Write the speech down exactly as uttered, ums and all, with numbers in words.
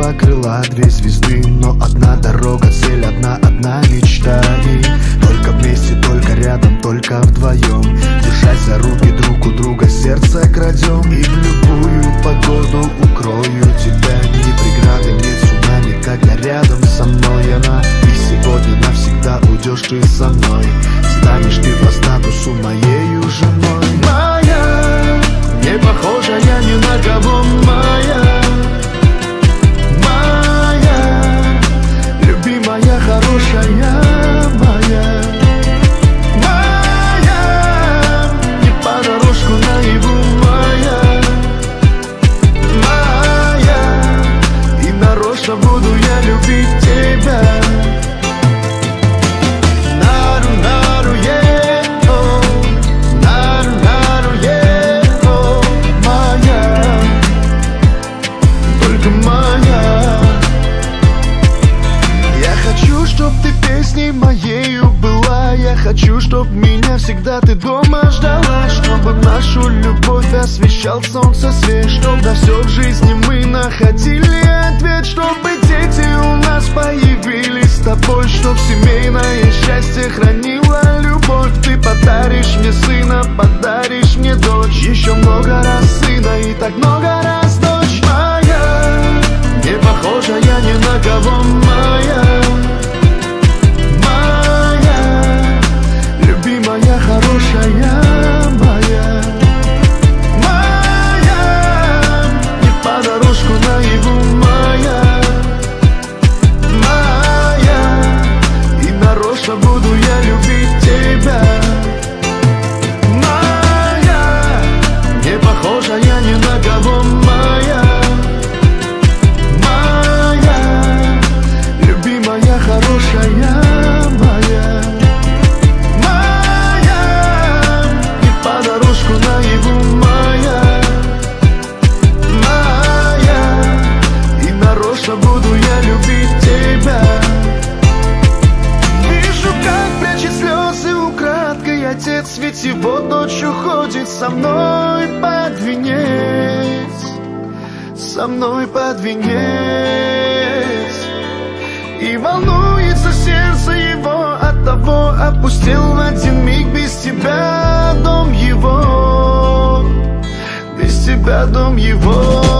два крыла, две звезды, но одна дорога, цель одна, одна мечта. И только вместе, только рядом, только вдвоем, держась за руки друг у друга, сердце крадем. И в любую погоду укрою тебя, ни преграды, ни цунами, когда рядом со мной она. И сегодня навсегда уйдешь ты со мной, станешь ты по статусу моею женой. Моя, не похожая ни на кого, моя, моя, любимая, хорошая, моя, моя, не понарошку наяву, моя, моя, и нарочно буду я любить тебя. Моею была, я хочу, чтоб меня всегда ты дома ждала, чтобы нашу любовь освещал солнце свет, чтоб на все в жизни мы находили ответ, чтобы дети у нас появились с тобой, чтоб семейное счастье хранила любовь. Ты подаришь мне сына, подаришь мне дочь, еще много раз сына и так много раз дочь. Моя, не похожая ни на кого, моя, любимая, хорошая, моя, моя, не понарошку наяву, моя, моя, и нарочно буду я любить тебя. Моя, не похожая ни на кого, моя, моя, любимая, хорошая, моя, наяву, моя, моя, и нарочно буду я любить тебя. Вижу, как прячет слезы украдкой отец, ведь его дочь уходит со мной под венец, со мной под венец. И волнуется сердце его от того, опустил в один миг без тебя дом его, без тебя дом его.